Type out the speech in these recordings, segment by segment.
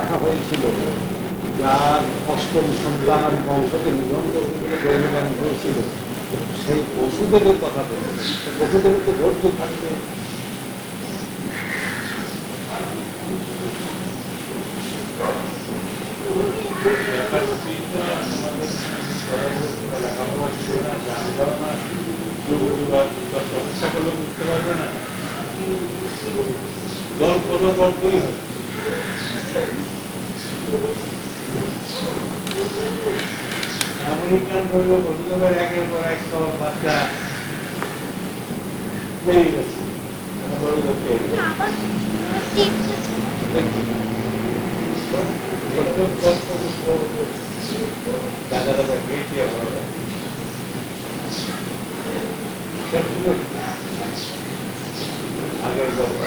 রাখা হয়েছিল, যার অষ্টম সন্তান বংশকে নিবন্ধ হয়েছিল, সেই পশুদেবের কথা বলে। পশুদেবের তো ধৈর্য থাকবে। বুঝতে পারবে না, গল্প তো গল্পই হয়। আমেরিকান হইল পশুদেবের একের পর এক সব বাচ্চা বেরিয়ে গেছে, দাদা দাদা গেছে আগের গল্প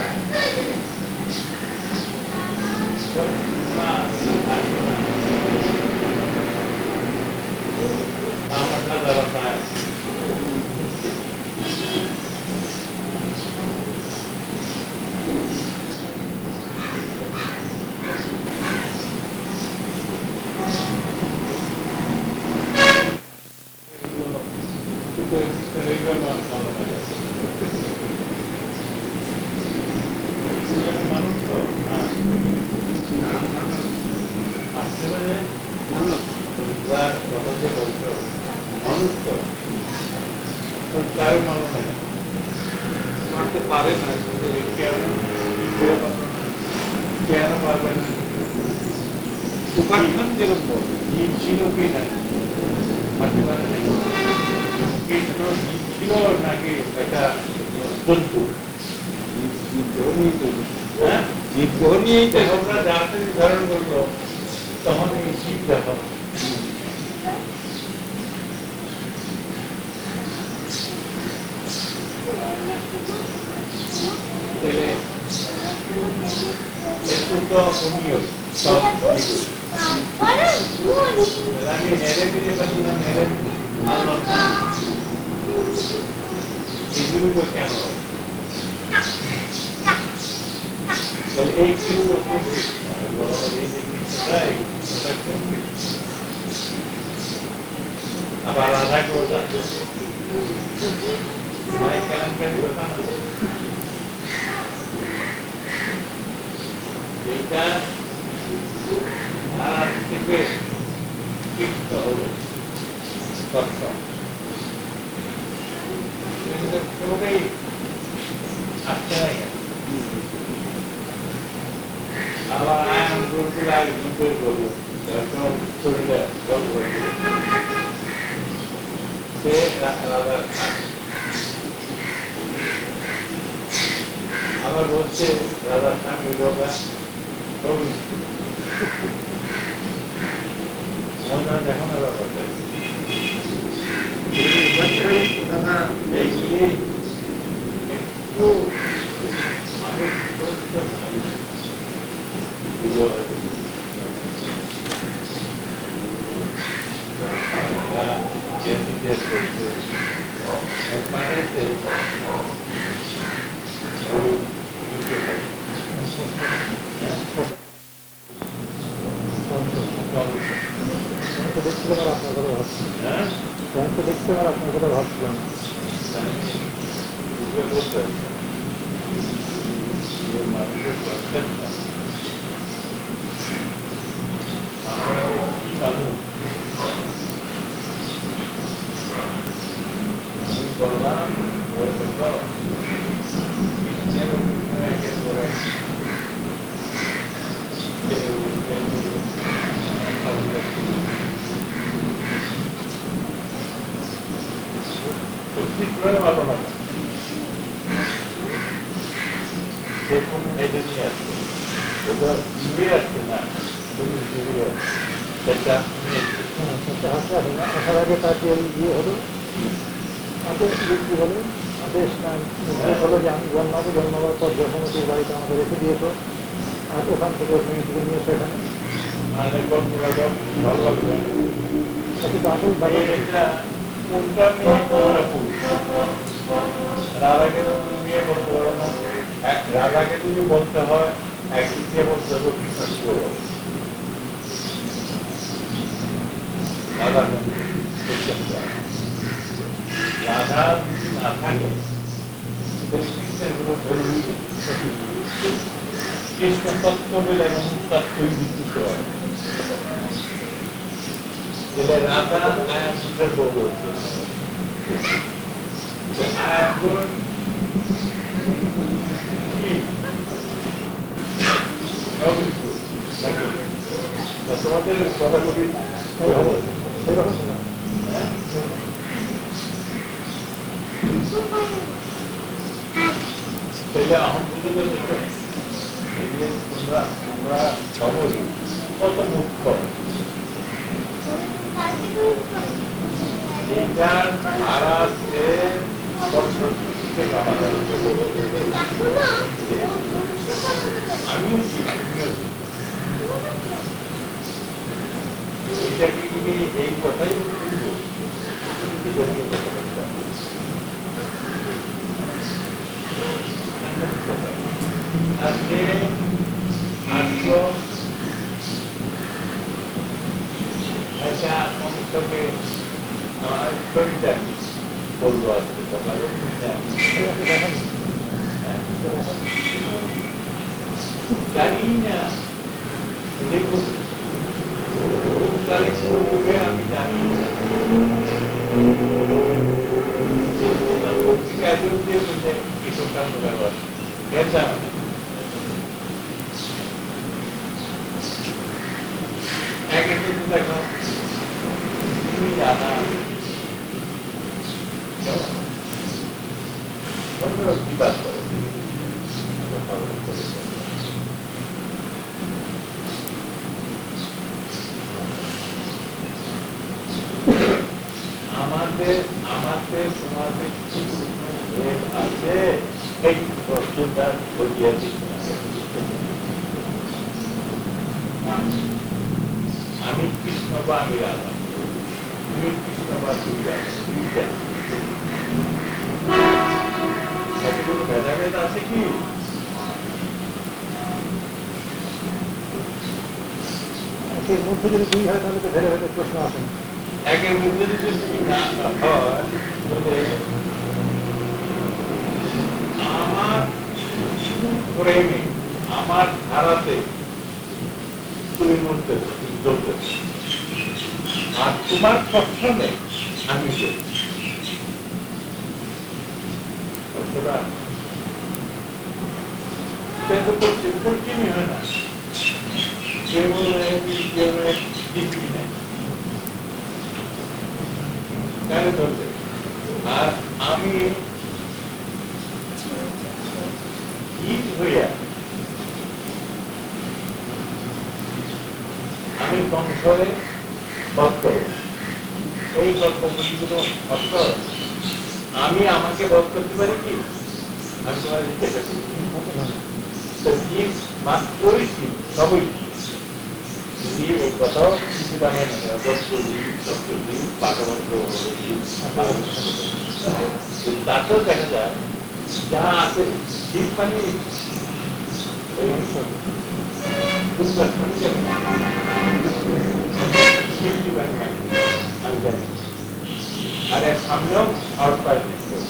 আমার দাদা বাসায় মারতে পারে না, কেন পারবে না? উপাখ্যান যেরকম জীব ছিল কি না মারতে পারে না, জীব ছিল নাকি একটা জন্তু? জীবগ্রহ নিয়েই তো আমরা যাতে নির্ধারণ করলো, তখন এই জীব দেখা আবার আধা করে এটা আর থেকে শিখতে হবে কোনোটাই আসছে না। আবার আয়ন করতে লাগে বিপরীত করবো, শরীরে জল করবে সে আলাদা। আবার বলছে রাধা স্বামী রোগা দেখো না ব্যাপারটা দেখতে আর আপনার কথা ভাবছিলাম। ভালো লাগে সেরকম মেয়েদের নিয়ে আসছে, ওটা নিয়ে আসছে না সেটা আসার আগে তার যে ইয়ে হলো আদেশ কি হলো, আদেশ না হলো যে আমি জন্মাবো, জন্মাবার পর যখন ওদের বাড়িতে আমাকে রেখে দিয়েছো আর ওখান থেকে ওখানে থেকে নিয়ে এসে এখানে ভালো লাগবে। আসল ভালো রাধাকে নিয়ে বলতে পারো না, রাধাকে যদি বলতে হয় একদিকে বলতে হবে বিশ্বাস করো, রাধা রাধা যদি না থাকে কৃষ্ণের কোনো ধর্মী কৃষ্ণ তত্ত্ব বলে এবং তত্ত্বই বিকৃত হয় রাধা আয়াসের বউ আয়াসগুলো তোমাদের কথা কবি সেটা আহমদুল্লাহ তোমরা সবই কত মুখ্য এটার ভারতে আমিও এটাকে তুমি এই কথাই আজকে আজকে অংশকে আমার শরীরটা বলবো আজকে সকালে জানি না দেখুন আমি জানি পত্রিকা কিছু কাণ্ড ব্যবহার দেখো তুমি জানা বিবাদ করো আমাদের সমাজে আছে এই প্রশ্নটা করিয়া আমি কৃষ্ণ বা আমি রাধা তুমি কৃষ্ণ বা তুমি রাধা কোনো ভেদাভেদ আছে কি এর মধ্যে যদি দুই হয় তাহলে তো ভেদাভেদের প্রশ্ন আসে একের মধ্যে যদি না হয় আমার প্রেমে আমার ধারাতে তুমি মরতে চলতে আর তোমার পক্ষে আমি পরিচিনি হয় না আর আমি হইয়া আমি সংসারে ভক্ত এই গল্পগুলো ভক্ত আমি আমাকে বধ করতে পারি কি আমি তোমার মাত্রই সবই এই কথাও কিছু জানে তাতেও দেখা যায় যা আছে শীত পানি আমি জানি আর এর সামনেও আউট পায়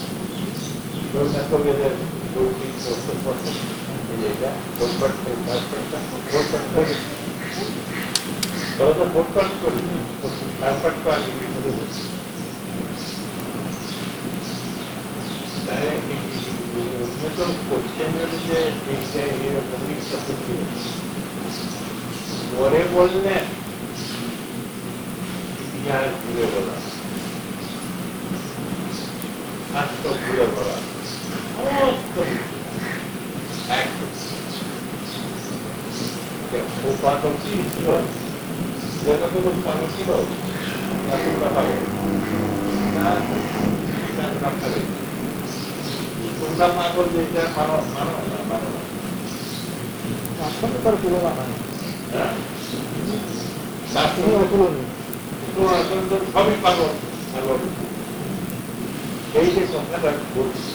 পরে বললেন ইতিহাস ঘুরে বলা শাস্ত্র ঘুরে বলা উপাদক কি ছিল যতটুকু স্বামী ছিল তোমরা মা বলবে এটা মানো মানো না মানো না আসলে তার তুলনা হয় সবই পাগল পাগল এই যে কথাটা বলছি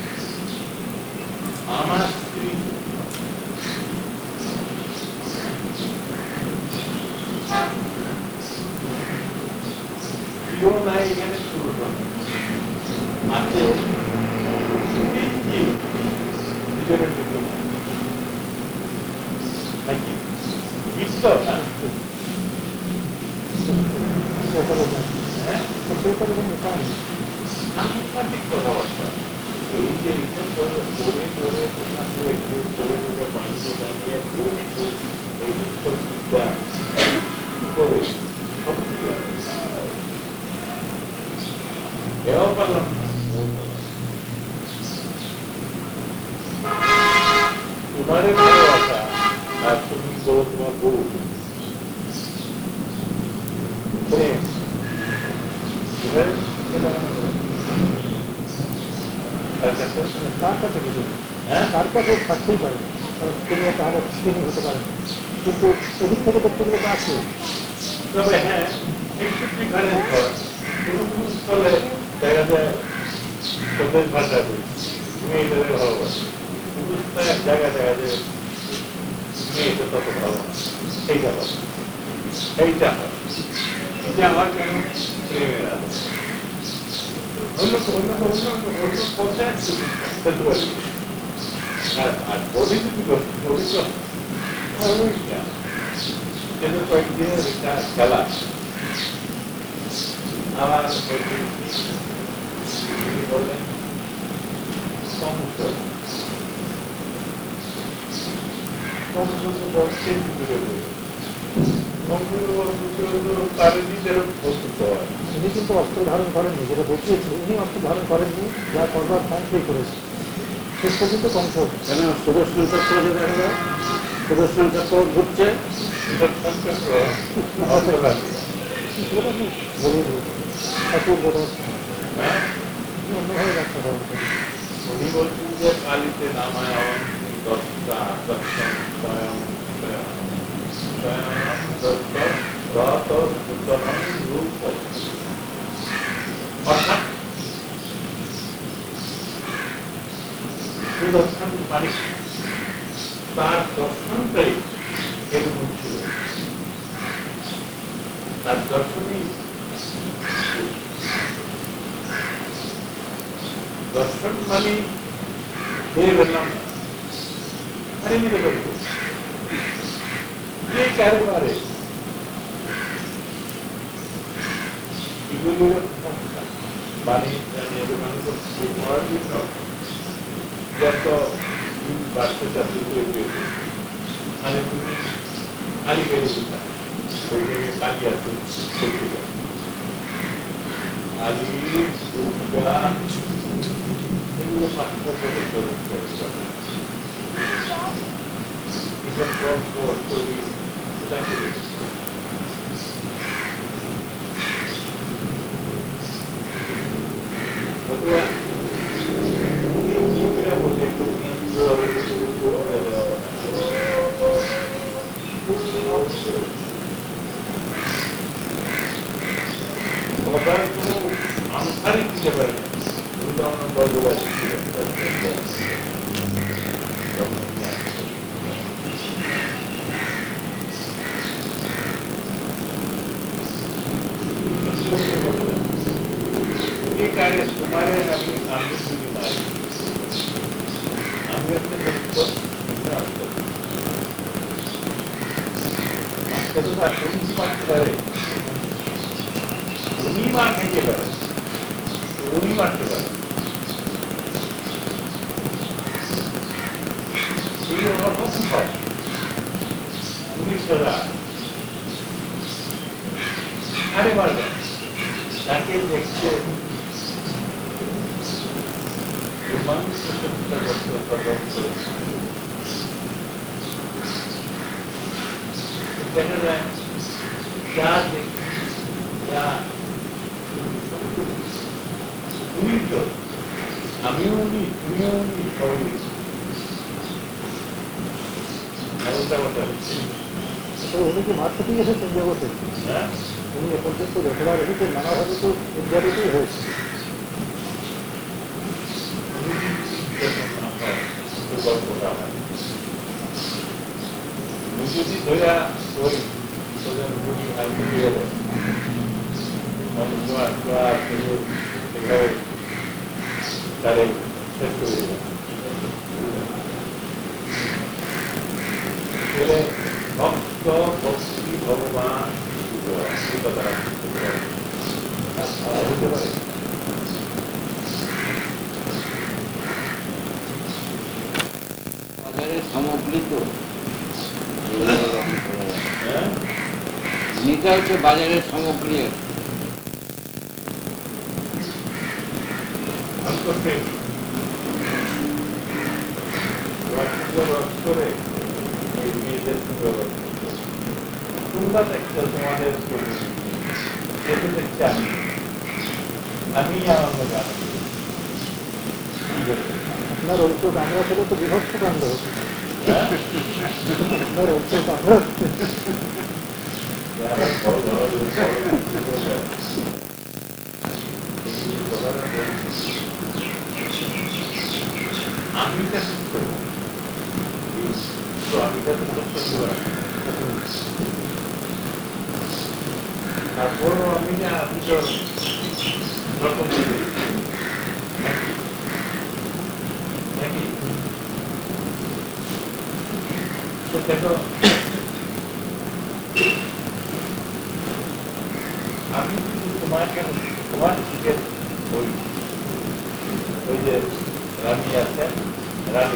আমার স্ত্রী নাকি বিশ্ব না হ্যাঁ সাংঘাতিক কথাবার্তা এই যে রিপোর্ট করে করে প্রধান একটু করে বাণিজ্য ব্যাংকে এই বিশ্ববিদ্যা করে সব কিছু এরাও পারলাম তোমারে ভালোবাসা আর তুমি বলো তোমার বউ তার কাছে থাকতেই পারে কারণ তিনি একটা হাজার তিনি হতে পারেন কিন্তু এদিক থেকে দেখতে গেলে তো আছে তবে হ্যাঁ একটু ডিফারেন্স হয় কোনো কোনো স্থলে দেখা যায় স্বদেশ ভাষা করি তুমি এটাকে ভালোবাসো কিন্তু এক জায়গায় দেখা যায় তুমি এটা তত ভালো না সেইটা ভালো এইটা হয় এটা আমার কেন প্রেমের আছে অন্য পথে ফেলতে পারি আর বলি যদি বলি তো কিন্তু কয়েকদিনের একটা খেলা আবার বললেন সমস্যা উনি কিন্তু অস্ত্র ধারণ করেননি যেটা দেখিয়েছে উনি অস্ত্র ধারণ করেননি যা করবার ফ্যানকেই করেছে শেষ পর্যন্ত কণ্ঠ কেন সুদর্শন চক্র যে দেখা যায় সুদর্শন চক্র ঘুরছে বলিয়ে দিয়েছে ঠাকুর বোধ অন্যভাবে রাখতে হবে উনি বলছেন যে কালিতে নামায়ণ দশটা দর্শন স্বয়ং অর্থাৎ সুদর্শন মানে তার দর্শনটাই এরকম ছিল তার দর্শনই দর্শন মানে বের পেলাম না আরে মেরে বলবো এই কারবারে এগুলো বাণী মানুষ পড়ার জন্য যত বাচ্চা চাকরি করে পেয়েছে মানে তুমি আলি পেরে দিতাম ওই জায়গায় কালি আছে আলি দুর্গা এগুলো পাঁচটা করে আনুষ্ঠানিক দিতে পারে উদাহরণ বলতে कार्य तुम्हारे अभी आगे की बीमारी आगे अपने बात करे उन्हीं मारने के बाद उन्हीं मारने के बाद ये और बहुत बात उन्हीं सजा अरे मार गए ताकि देखते উনি কি মার্কেটিং এসেছেন জগতে উনি এ পর্যন্ত যতবার এসেছেন নানাভাবে তো ইন্ডিয়াতেই হয়েছে যদি ধরা ওই মুড়ি আর মুড়ি হলো তারে শেষ করে দিল গেলে ভক্ত ভক্তি ভগবান এই কথাটা বুঝতে পারে। বাজারের সামগ্রী তো হ্যাঁ নিতে হচ্ছে বাজারের সামগ্রী অন্তঃপ্রেম করে এই মেয়েদের তোমরা একটা তোমাদের যেতে দেখছি আমি আমার মধ্যে আপনার অভিযোগ আমরা ছিল তো বিভক্ত কাণ্ড হচ্ছে। আপনার অভিযোগ আমরা তারপরও আমি না আপনি তো রকম নাকি তো দেখো আমি তোমার কেন তোমার দিকে ওই যে রানী আছে রানী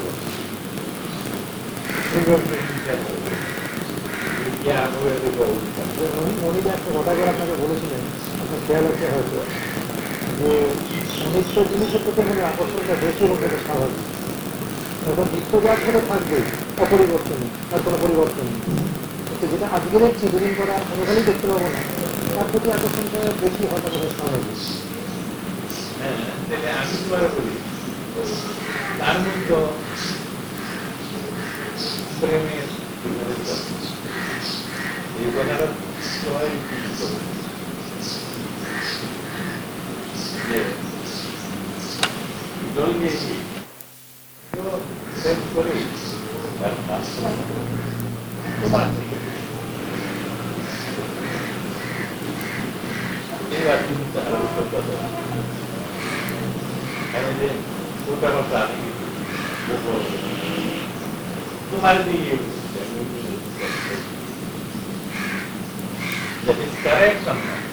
মনিদা একটা কথা করে আপনাকে বলেছিলেন, আপনার খেয়াল আছে হয়তো, যে অনিত্য জিনিসের প্রতি মনে আকর্ষণটা বেশি হতে স্বাভাবিক। এখন নিত্যজাত হলে থাকবেই, অপরিবর্তনীয়, তার কোনো পরিবর্তন নেই। কিন্তু যেটা আজকের চিরদিন করা কোনোখানেই দেখতে পাবো না, তার প্রতি আকর্ষণটা বেশি হওয়াটা বোধ স্বাভাবিক। আমি তোমার বলি তার মধ্যে প্রেমের এই কথাটা সবাই যে জল দিয়েছি করে তোমার থেকে এবার কিন্তু তারা तुम्हारे लिए that is correct or not?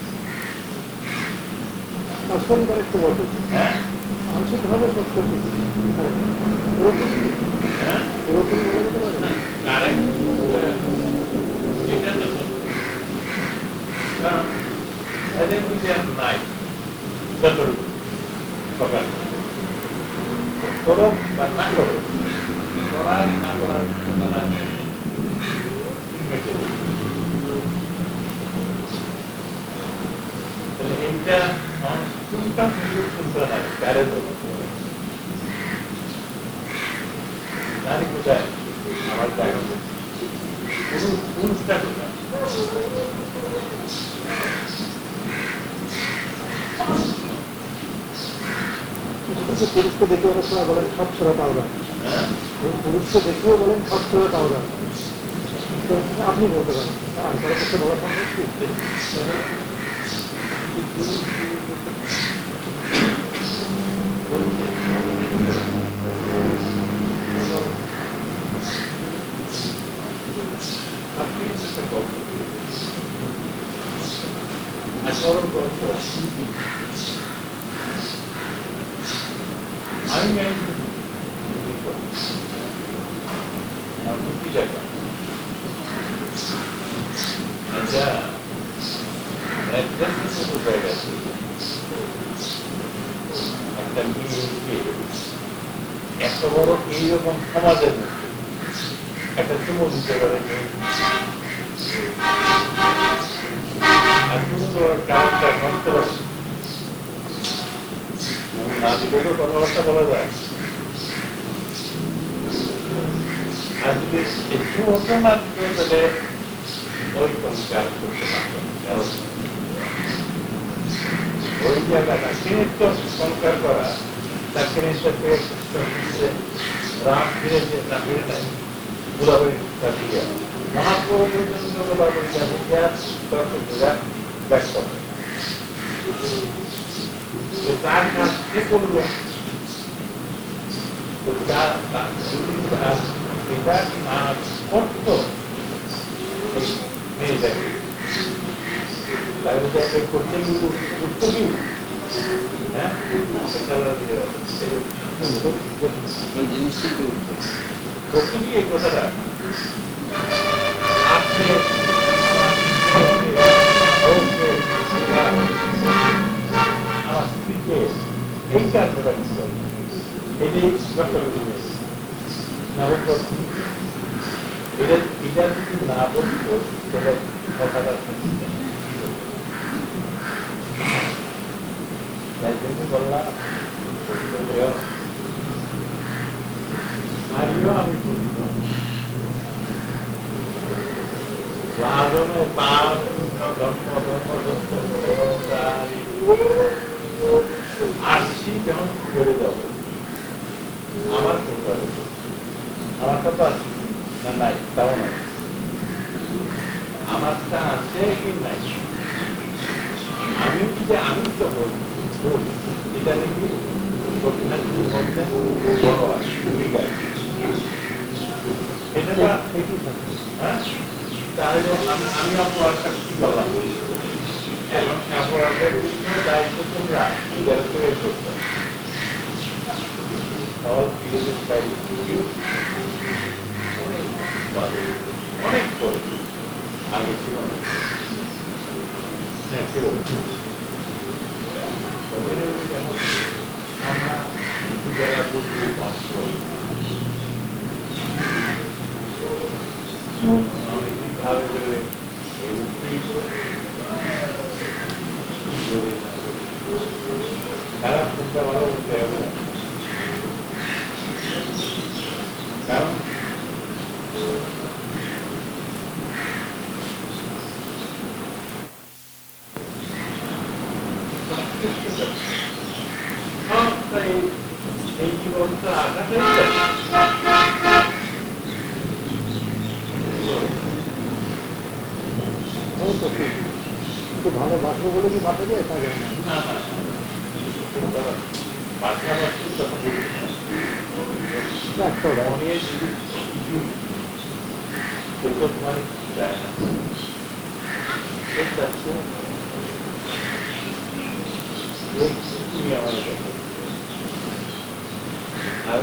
আসল করেক্ট বলতে আংশিকভাবে সত্য পুরোপুরি বলে দিতে পারে না। এটা তো কারণ এদের মধ্যে নাই যতটুকু সকাল করো বা না করো করার না করার এইটা কোনটা শুনতে হয় কারে নারী কোথায় আমার জায়গা পুরুষটা কোথায় পুরুষকে দেখে অনেক সময় বলেন সব ছোড়া পাওয়া, পুরুষকে দেখিও বলেন সব ছোড়া পাওয়া। আপনি বলতে পারেন আনসারের পক্ষে বলা সম্ভব আমি আচ্ছা একটা এত বড় এইরকম সমাজের মধ্যে একটা চুমো দিতে পারে কাজটা করতে পারে না দিলেও কথাবার্তা বলা যায়। আর যদি একটু হতো না তাহলে ওই কোনো কাজ করতে পারতাম। ওই জায়গাটা কিনিত্ব সংস্কার করা তার কিনিত্বকে রাম ফিরে যে না ফিরে নাই বুড়াবুড়ি দিয়ে মহাপ্রভু বুড়াবুড়ি ব্যক্ত তার কাজ কে করলো তার এটা না করতো এই মেয়েটাকে তাহলে তো একটা করতে উঠতো কি হ্যাঁ এই জিনিসটি কি উঠতো? করতো কি এই কথাটা আসছে আমার স্ত্রীকে এই কাজটা করতে হবে এটাই ডক্টর না বলতো এটা এটা যদি না বলতো তাহলে কথাটা তাই জন্য বললাম আমিও আমি লালনে পাল আসছি যেমন করে দেব আমার আমারটা তো আছে না নাই তাও নাই আমারটা আছে কি নাই আমি যে আমি তো বলি এটা নাকি বড় আছে এটা হ্যাঁ তাহলে আমি অপরাধটা কি করলাম এখন অপরাধের দায়িত্ব তোমরা নিজের করে করতে অনেক করে আগে ছিল হ্যাঁ ছিল আমরা যারা বুঝতে পারছি অনেকভাবে করে খারাপ চিন্তা ভালো করতে হবে না কারণ এই জীবনটা আঘাতের একটু ভালো বাসবো বলে কি বাসা যায় তা যায় না পাশাপাশি তোমার যায় না তুমি আমার কাছে আর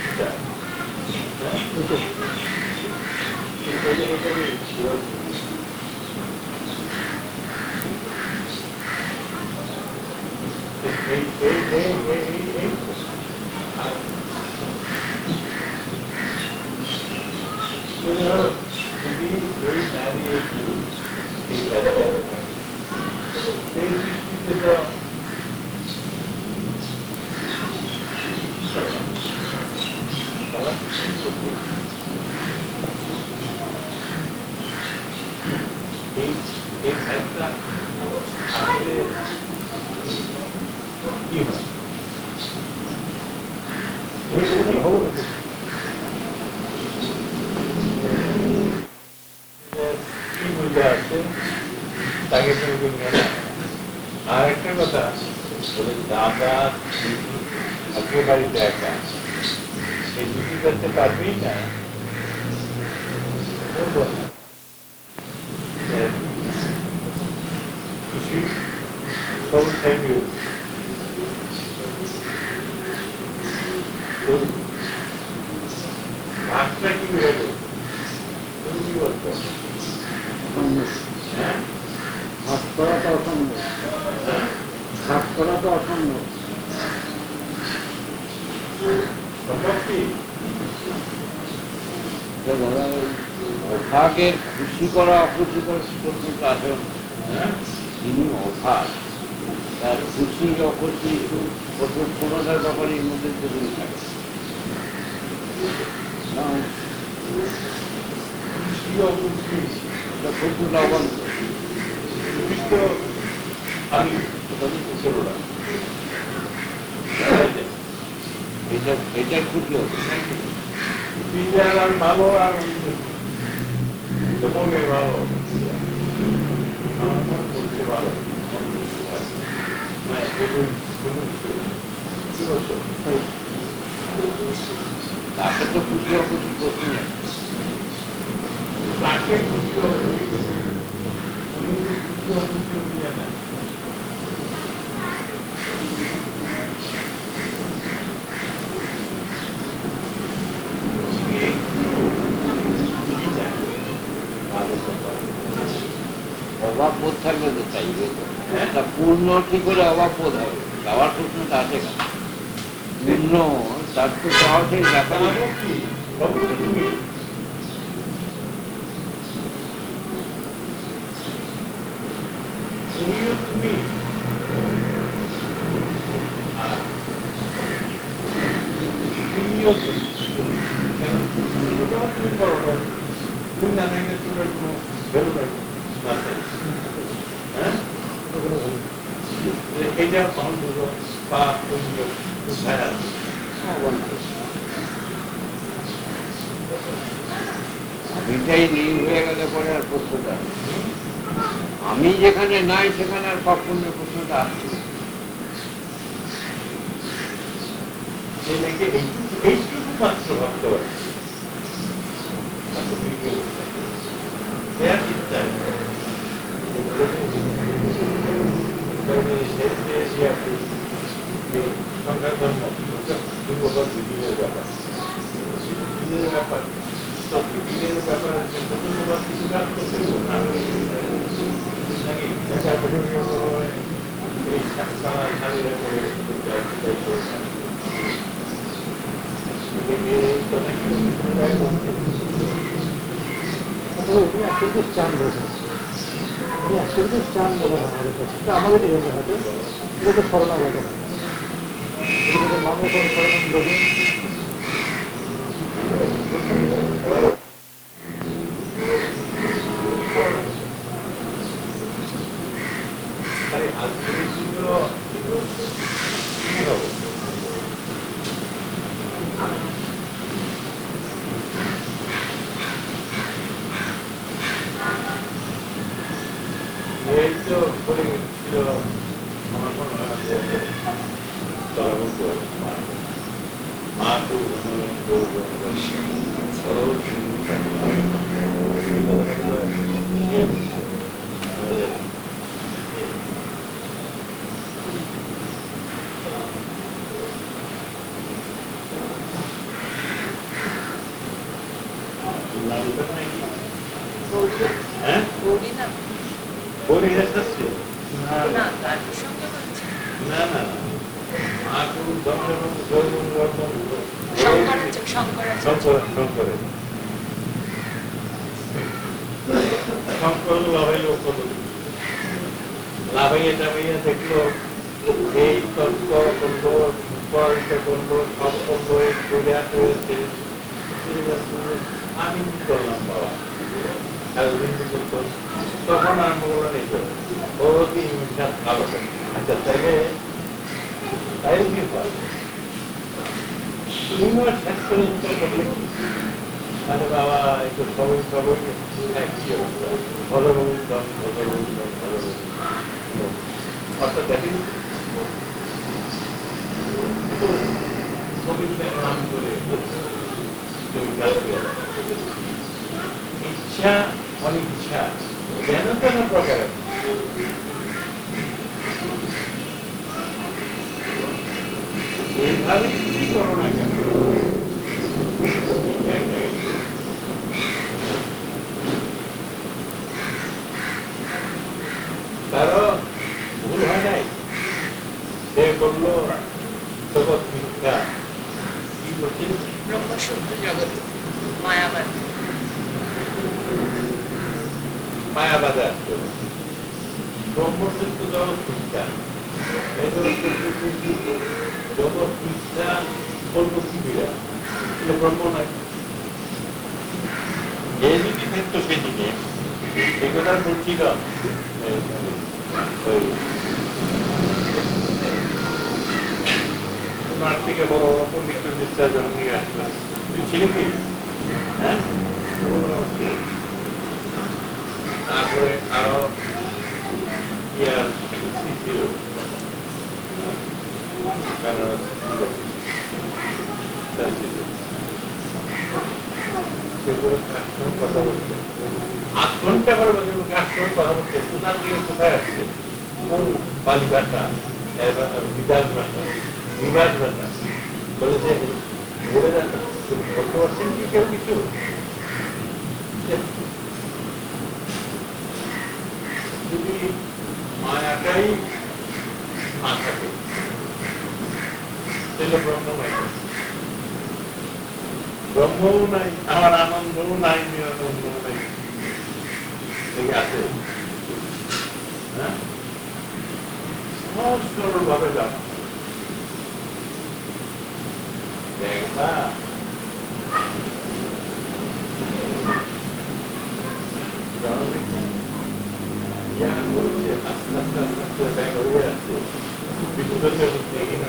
আর একটা কথা বলে দাদা আজকে বাড়িতে একা এই দুটি করতে পারবেই না সব থ্যাংক ইউ ভাতটা কি হলো তুমি কি বলছো হ্যাঁ ভাগ করা তো অসম্ভব ভাগ করা তো অসম্ভব সম্ভব কি অভাগের খুশি করা অখুশি করা পর্যন্ত আসল তিনি অভাগ তার খুশি অখুশি কোনোটার ব্যাপারে এর মধ্যে জরুরি থাকে খুব লাভবান আমি ছিল না এটার খুশি হবে বিদ্যার আর ভালো আর মনে ভালো আমার মন করতে ভালো কি বলছো তাকে তো খুশি অখুশি প্রশ্ন নেই। তাকে খুশি হবে, উনি খুশি অখুশি নিয়ে নেন। অভাব বোধ থাকলে তো চাইবে তো। একটা পূর্ণ কি করে অভাব বোধ হবে? যাওয়ার প্রশ্নটা আছে কেন? পূর্ণ তার তো চাওয়া সেই ব্যাপার। তারও কি সব তো তুমি তুমিও তুমি আর তুমিও তুমি কেন তুমি করো না, তুমি না থাকলে তোমার কোনো ভ্যালু নাই মাথায়। হ্যাঁ, এইটা পাউন্ড হলো বা তুমিও কোথায় আছে? আমিটাই নেই হয়ে গেলে পরে আর প্রশ্নটা, আমি যেখানে নাই সেখানে আর পাপপুণ্যের প্রশ্নটা আসছে। এটাকে এইটুকু মাত্র ভাবতে পারে সংখ্যার ধর্ম দিনের ব্যাপার, দিনের ব্যাপার তো দিনের ব্যাপার কিছু কাজ করতে নাকি এই স্বামীরা করে উনি অ্যাক্টিভিটিস চান বলছেন, উনি অ্যাক্টিভিটিস চান বলে আমাদের কাছে, এটা আমাদেরই বলতে হবে, এটা তো শরণাগত না, মামলা করে শরণাগত লোকে এই তো করে ছিল আমার মনে হয় যে চলাবন্ধ মা তো হ্যাঁ বলি যাচ্ছে না না না মা তো শঙ্করের শঙ্কর লাভাইল লাভাইয়া টাভাইয়া দেখলো এই তত্ত্ব করবো পড়াশোনা করবো সব করবো করে হয়েছে, আমি কি করলাম বাবা তখন আরম্ভ করলো নেই ও কি ভালো আচ্ছা তাইলে তাই কি হয় তুমি শেষ করে উত্তর করলে কি আরে বাবা একটু সবই সবই কি অবস্থা ভালো বলতাম ভালো বলতাম ভালো বলতাম অর্থাৎ দেখেন নাম করে ইচ্ছা অনিচ্ছা যেন তেন প্রকারের এইভাবে কি করো না কেন তারও ভুল হয় নাই, সে বললো জগৎ মিথ্যা কি বলছিল ব্রহ্মসূত্র জগৎ মায়াবাদ মায়াবাদে আসতো ব্রহ্মসূত্র জগৎ মিথ্যা জগৎ মিথ্যা বলবো কি বিরা ব্রহ্ম নয় এ যদি থাকতো সেদিকে এই কথা বলছিল তোমার থেকে বড় পণ্ডিত বিশ্বাস নিয়ে আসলাম তুই ছিলি কি হ্যাঁ তারপরে আরো ইয়ার ছিল কোনটা করে বলছে গাছ করে কথা বলছে কোথার থেকে কোথায় আসছে কোন বালি ভাষা বিকাশ ভাষা বিভাগ ভাষা বলেছে বলে যাচ্ছে বলতে পারছেন কি কেউ কিছু যদি মায়াটাই না থাকে তাহলে ব্রহ্মময় ব্রহ্মও নাই আমার আনন্দও নাই নিরানন্দও নাই আছে হ্যাঁ সহজ সরল ভাবে জানা দেখা জ্ঞান বলছে আস্তে আস্তে আস্তে আস্তে দেখা হয়ে আসছে বিদ্যুতের মধ্যে এখানে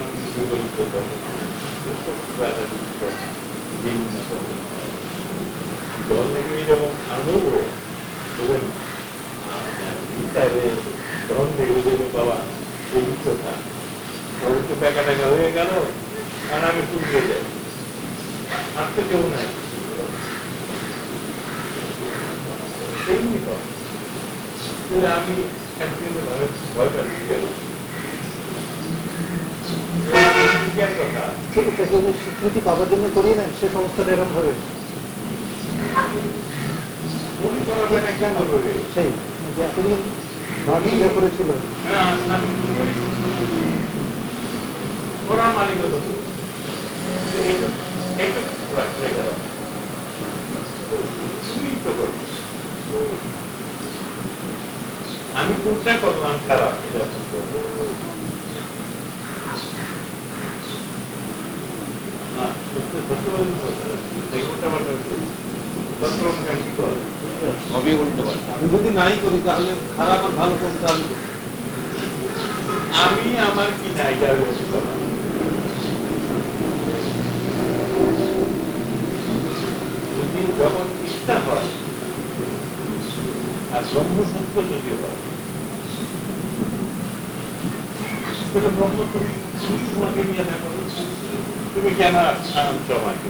জল থেকে যখন আনব তখন তখন দেখবে যে বাবা এই কথা ওর তো টাকা টাকা হয়ে গেল আর আমি তুলতে যাই আর তো কেউ নাই আমি একদিন ভয় পাচ্ছি গেল স্বীকৃতি পাওয়ার জন্য করিয়ে নেন সে সংস্থাটা এরকম ভাবে সেই যে এতদিন ভাবিয়ে করেছিল ওরা মালিক আমি কোনটা করলাম খারাপ আমি যদি নাই করি তাহলে খারাপ আর ভালো করতে হবে আমি আমার কি নাই যদি যখন ইচ্ছা হয় আর ব্রহ্মসত্য যদি হয় তাহলে ব্রহ্ম তুমি তোমাকে নিয়ে দেখো তুমি কেন আনছ আমাকে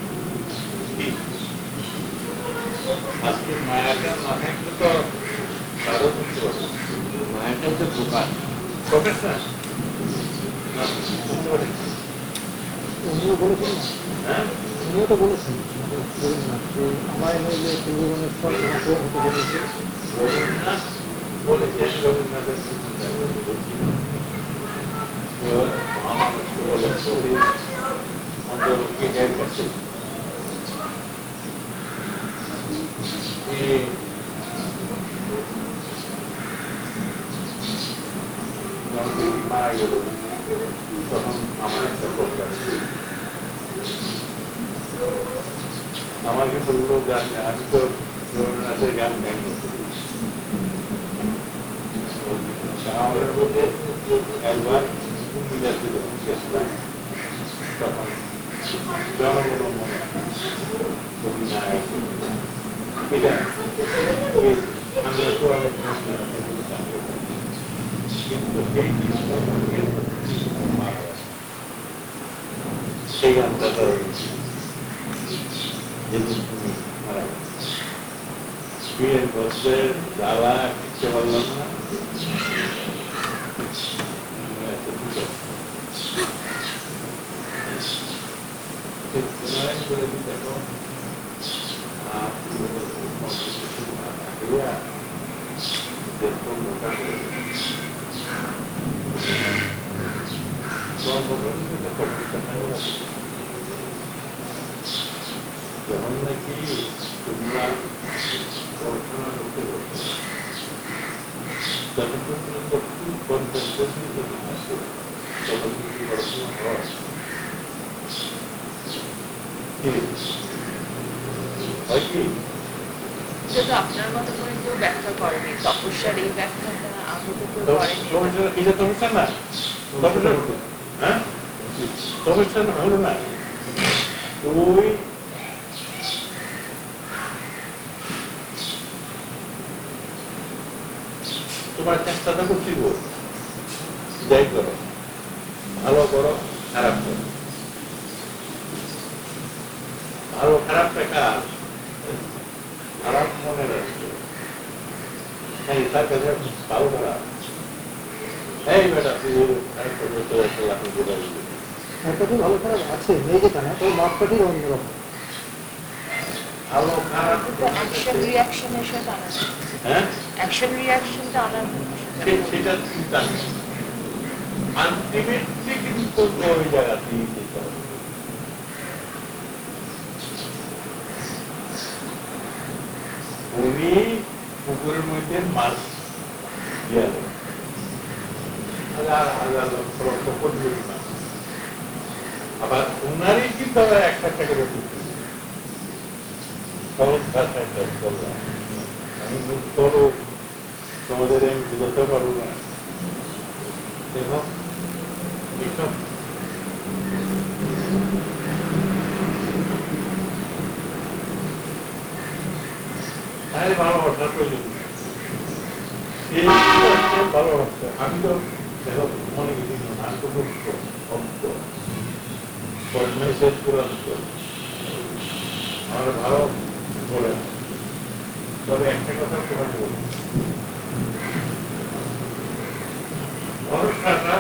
আজকে মায়াটা না থাকলে তো তারও বুঝতে পারবো মায়াটা হচ্ছে প্রকাশ প্রফেসর বুঝতে পারি উনিও বলেছেন হ্যাঁ উনিও তো বলেছেন আমায় নইলে পূর্ববনেশ্বর তোমাকে হতে বলেছে রবীন্দ্রনাথ বলেছেন রবীন্দ্রনাথের অন্তর্কে জ্ঞান করছে মারা গেল তখন আমার একটা প্রকাশ আমাকে বললো গান আমি তো রবীন্দ্রনাথের গান গাই আমাদের মধ্যে একবার ছিল তখন জনগণ মনে অধিনায়ক এটা আমরা তো অনেক কিন্তু সেই গানটা যেদিন তুমি মারা গেছে বিয়ের বছরের জ্বালা কিনতে পারলাম না দেখো যখন নাকি তোমরা পড়াশোনা করতে করতে যতক্ষণ পর্যন্ত খুব কনসেন্ট্রেশন যদি আসে তখন কিন্তু পড়াশোনা হয় কি যেহেতু আপনার মতো করে কেউ ব্যাখ্যা করেনি তপস্যার এই ব্যাখ্যাটা আহত কেউ করেনি এটা তপস্যা না হ্যাঁ তপস্যা হলো না ওই তোমার চেষ্টাটা করছি গো যাই করো ভালো করো খারাপ করো ভালো খারাপটা কাজ খারাপ মনে রাখছো তার কাছে ভালো করা এই বেটা তুই লাফি বোঝা মাপকাঠি ভালো খারাপ আছে, নেই যেটা না, তবে মাপকাঠির অন্যরকম। ভালো খারাপ অ্যাকশন রিয়াকশনের সাথে আলাদা। হ্যাঁ অ্যাকশন রিয়াকশনটা আলাদা। সেটা চিন্তা নেই আলটিমেটলি কিন্তু ওই জায়গাতেই যেতে হবে। উনি পুকুরের মধ্যে মাছ দিয়ালেন হাজার হাজার লক্ষ লক্ষ কোটি মাছ, আবার ওনারই কিন্তু আবার একটা করে সহজ ভাষায় বললাম আমি মুক্তর তোমাদের আমি বুঝতে পারবো না। দেখো এসব ভালোবাসা প্রয়োজন ভালোবাসা। আমি তো দেখো অনেক কিছু আমি তো মুক্ত অন্ত শেষ চূড়ান্ত আমার ভালো বলে না। তবে একটা কথা তোমাকে বলি, ভরসাটা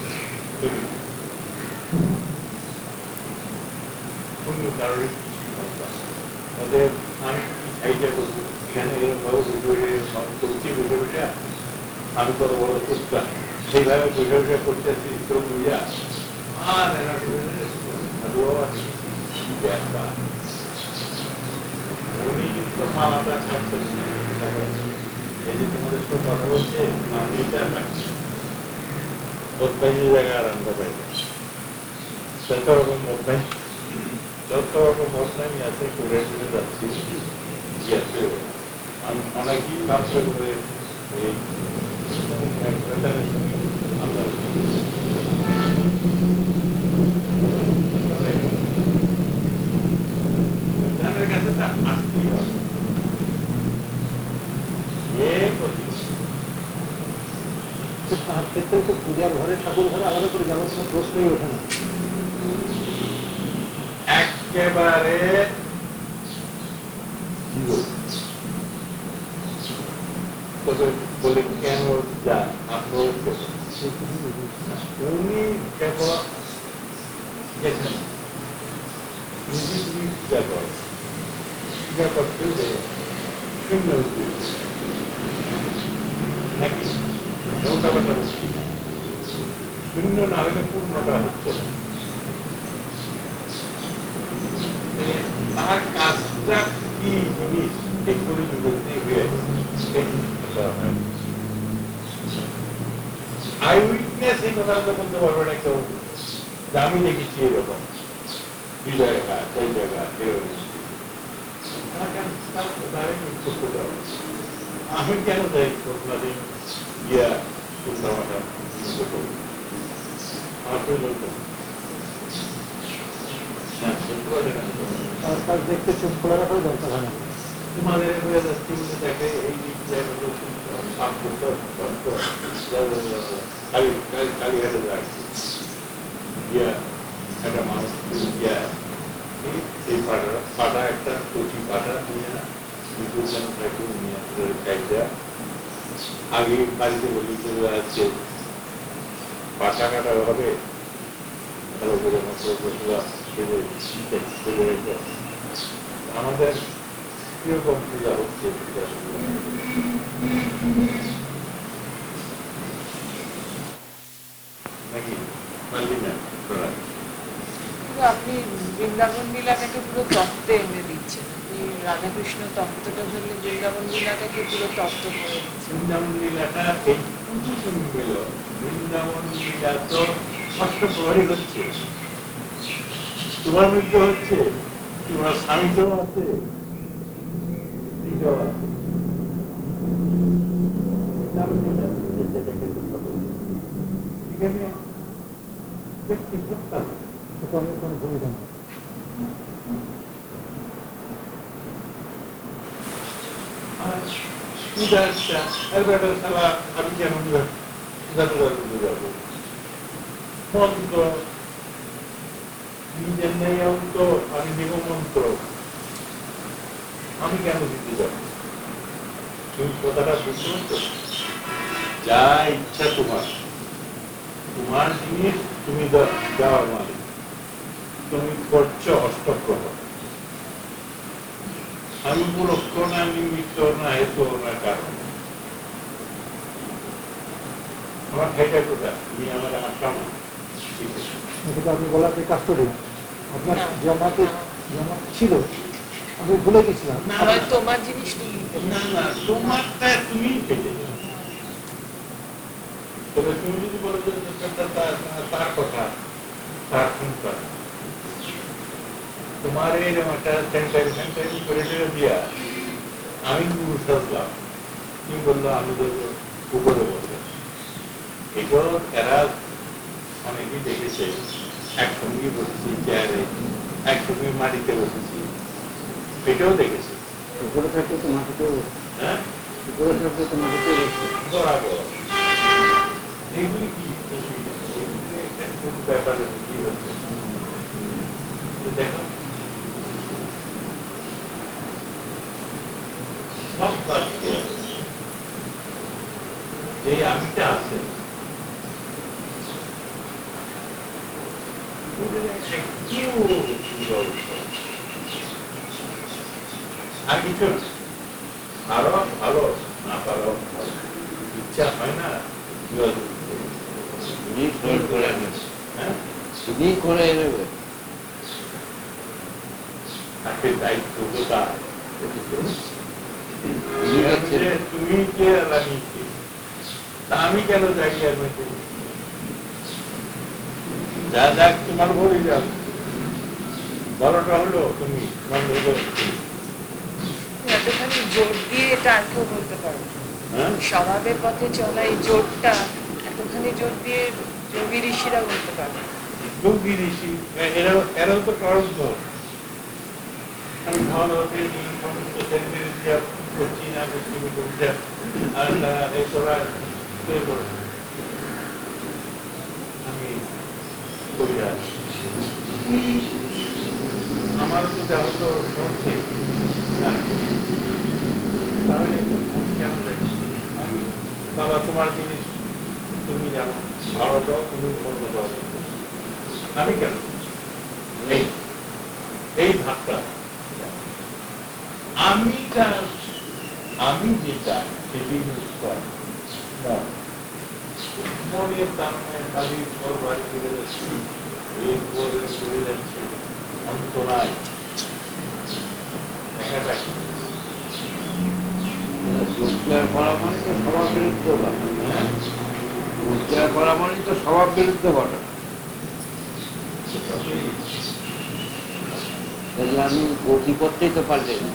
অন্য কারোর তাদের আমি এইটা করবো এখানে এরকম ভাবে করছি বসে বসে আমি কত বড় চেষ্টা সেইভাবে বসে বসে করতেছি তোর বুঝা আর এরা উনি কিন্তু মালাটা খাচ্ছেন এই যে তোমাদের সাথে কথা বলছে এটা বদবাইনি জায়গায় আরম্ভ পাইবে যত রকম বদবাই যত রকম বদনামি আছে করে করে যাচ্ছি আমি অনেকেই ভাবছে করে এই আমরা কাছে আসতেই হবে তার ক্ষেত্রে তো পূজার ঘরে ঠাকুর ঘরে আলাদা করে যাওয়ার কোনো প্রশ্নই ওঠে না। একেবারে বলে কেন যা আপনার উনি কেবল গেছেন পূজা করে পূজা করতে যে শূন্য নাকি নৌকাটা শূন্য না হলে পূর্ণটা হচ্ছে না। তার কাজটা কি জিনিস ঠিক করে আই উইটনেস এই কথাটা বলতে পারবে না কেউ, আমি দেখেছি এরকম দুই জায়গা সেই জায়গা আমি কেন যাই আপনাদের গিয়া সুন্দরমাটা আমার প্রয়োজন তার কাজ দেখতে চোখ খোলা রাখার দরকার হয় না। তোমাদের হয়ে যাচ্ছে দেখে এই কালীঘাটে যাচ্ছে গিয়া একটা মানুষ গিয়া এই পাটা একটা কচি পাটা নিয়ে আগে বাড়িতে বলি আছে পাটা কাটা হবে ভালো করে আমাদের কিরকম পূজা হচ্ছে নাকি মানলি না আপনি বৃন্দাবন লীলাটাকে পুরো তত্ত্বে এনে দিচ্ছেন। রাধাকৃষ্ণ তত্ত্বটা ধরলে বৃন্দাবন লীলাটাকে পুরো তত্ত্ব করে দিচ্ছেন। বৃন্দাবন লীলাটা এই পেল বৃন্দাবন লীলা তো ষষ্ঠ প্রহরী হচ্ছে, তোমার মৃত্যু হচ্ছে, তোমার স্বামীটাও আছে, স্ত্রীটাও আছে। এখানে ব্যক্তি সত্তা আমি কোনো ভূমিকা নেই। আমি কেমন যাবো মন্ত্র নিজের নেই তো আমি দেব মন্ত্র, আমি কেন দিতে যাব? তুমি কথাটা বুঝতে পারছো? যা ইচ্ছা তোমার, তোমার জিনিস তুমি দেওয়ার মালিক, তুমি করছো হস্তক্ষেপ। আমি উপলক্ষ না, নিমিত্ত না, হেতু না, কারণ। আমার খাইটা কোথায়? তুমি আমার আসাম কিন্তু আপনি বলার যে কাস্টডি আপনার না। জমাতে জমা ছিল, আমি ভুলে গেছিলাম। হয় তোমার জিনিস তুমি না না, তোমারটা তুমি খেতে যাও। তবে তুমি যদি বলো যে তার কথা, তার সংসার, তোমার এরকম একটা সেন্টারি করে দিয়া আমি বুঝলাম, তুমি বললো আমি বলবো উপরে বলবো। এটাও এরা অনেকেই দেখেছে, একসঙ্গে বসেছি চেয়ারে, একসঙ্গে মাটিতে বসেছি, এটাও দেখেছে। উপরে থাকলে তো মাটিতেও বসে, হ্যাঁ, উপরে থাকলে তো মাটিতেও বসে। বরাবর এগুলি কি অসুবিধা? এগুলি একটা খুব ব্যাপারে কি হচ্ছে দেখো, সব কাজকে যে আমিটা আছে আর কিছু আরো ভালো না পারো, ইচ্ছা হয় না হ্যাঁ, তিনি করে নেবে। তাকে দায়িত্ব তো তার। তিনি তুমি কে আর আমি কে? তা আমি কেন যাই? যা যাক তোমার বলে যাও, বড়টা হলো তুমি এতখানি জোর দিয়ে এটা আর কেউ বলতে পারো। হ্যাঁ, স্বভাবের পথে চলা এই জোরটা এতখানি জোর দিয়ে যোগী ঋষিরা বলতে পারবে। যোগী ঋষি এরাও তো করছ। আমি ভালো সমস্ত করছি না, করছি আর তোরা আমি করি আমার তো দেহ তো শুনছে, তাহলে কেন আমি বাবা তোমার জিনিস তুমি জানো, ভালো দাও, তুমি বন্ধ দাও, আমি কেন? এই ভাবটা আমি যেটা সেটি মনের কারণে খালি ঘর বাড়ি ফিরে যাচ্ছি, চলে যাচ্ছে, অন্ত নাই। উচ্চার করা মানে তো স্বভাব বিরুদ্ধ ঘটনা। উচ্চার করা মানে তো স্বভাব বিরুদ্ধ ঘটনা। তাহলে আমি গতি করতেই তো পারলে না,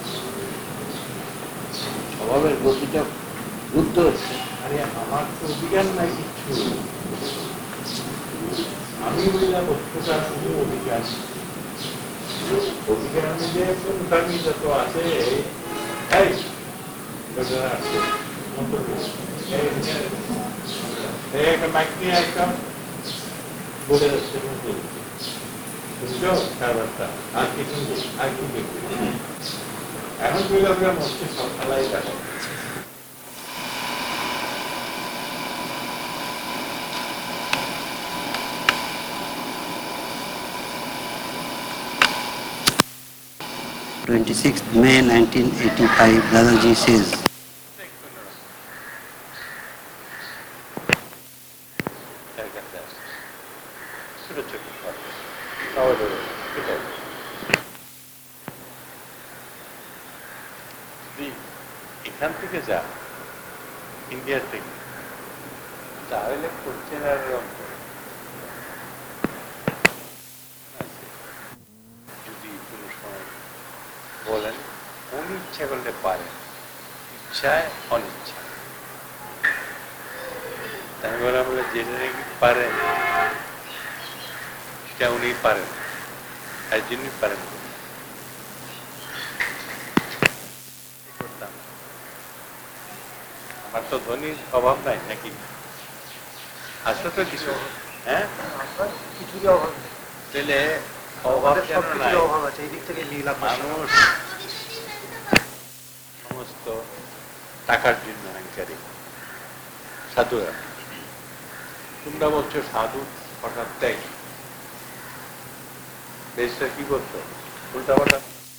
স্বভাবের গতিটা বুদ্ধ হচ্ছে। আরে আমার তো অধিকার নাই কিচ্ছু, আমি বললাম বস্তুটা শুধু অধিকার। অধিকার আমি যে কোনখানি যত আছে একটা মাইক নিয়ে একদম বলে যাচ্ছে বুঝছো ব্যাপারটা। আর কি শুনবে, আর কি দেখবে? এখন তুই আমরা মস্তিষ্ক সব খেলাই দেখো। May 1985, Dadaji says, এখান থেকে যা ইন্ডিয়া থেকে তাহলে কোশ্চেনার যদি কোনো সময় বলেন উনি ইচ্ছা করলে পারেন, ইচ্ছায় অনিচ্ছা। তাই বলে বলে যেটা নাকি পারেন সেটা উনি পারেন, তাই জন্যই পারেন। আমার তো ধনীর অভাব নাই নাকি? আসলে তো কিছু, হ্যাঁ কিছুরই অভাব নেই, তাহলে অভাব কেন নাই? অভাব আছে, এই দিক থেকে নীল মানুষ সমস্ত টাকার জন্য অহংকারী সাধুরা। তোমরা বলছো সাধু হঠাৎ তাই দেশটা কি করতো উল্টাপাল্টা।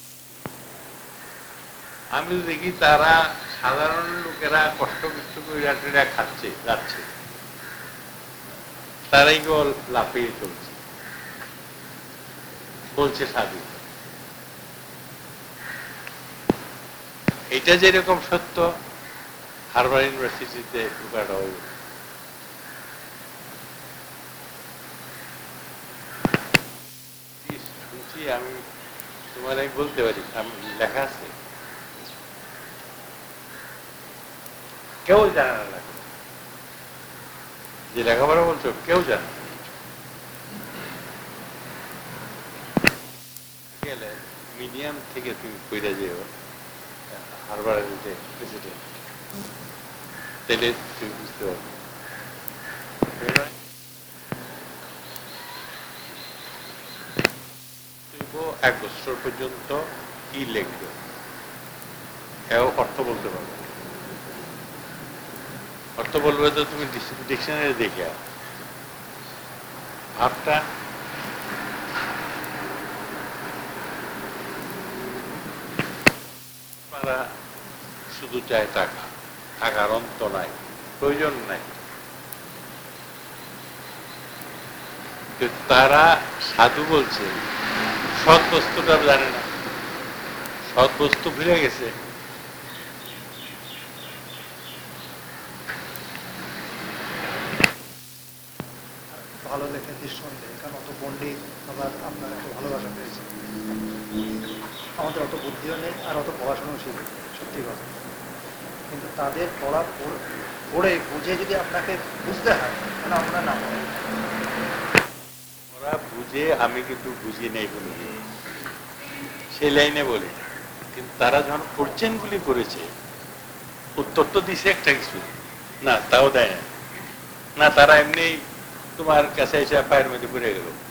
আমি দেখি তারা সাধারণ লোকেরা কষ্ট করে খাচ্ছে যাচ্ছে, তারাই কেবল লাফিয়ে চলছে, বলছে সাধু। এটা যেরকম সত্য হার্ভার্ড ইউনিভার্সিটিতে ঢোকাটাও শুনছি। আমি তোমার আমি বলতে পারি, আমি লেখা আছে, কেউ জানে না লেখা, যে লেখাপড়া বলছো কেউ জানে না। গেলে মিডিয়াম থেকে তুমি কইরা যেও হার্ভার্ডের যে প্রেসিডেন্ট, তাহলে তুমি বুঝতে পারবে। 1 বছর পর্যন্ত কি লিখবে এও অর্থ বলতে পারবে। অর্থ বলবে তো তুমি ডিকশনারি দেখে ভাবটা তারা শুধু চায় টাকা, টাকার অন্ত নাই, প্রয়োজন নাই। তারা সাধু বলছে, সৎ বস্তুটা জানে না, সৎ বস্তু ভুলে গেছে। ভালো লেখেন নিঃসন্দেহে, কারণ অত পণ্ডিত আবার আপনার এত ভালোবাসা পেয়েছে। আমাদের অত বুদ্ধিও নেই আর অত পড়াশোনাও শিখে, সত্যি কথা। কিন্তু তাদের পড়া পড়ে বুঝে যদি আপনাকে বুঝতে হয় তাহলে আমরা না পড়ে। ওরা বুঝে, আমি কিন্তু বুঝি নেই কোনো সেই লাইনে বলি। কিন্তু তারা যখন কোশ্চেনগুলি করেছে, উত্তর তো দিছে একটা কিছু না, তাও দেয় না। তারা এমনি তোমার কাছে এসে পায়ের মধ্যে পড়ে গেল।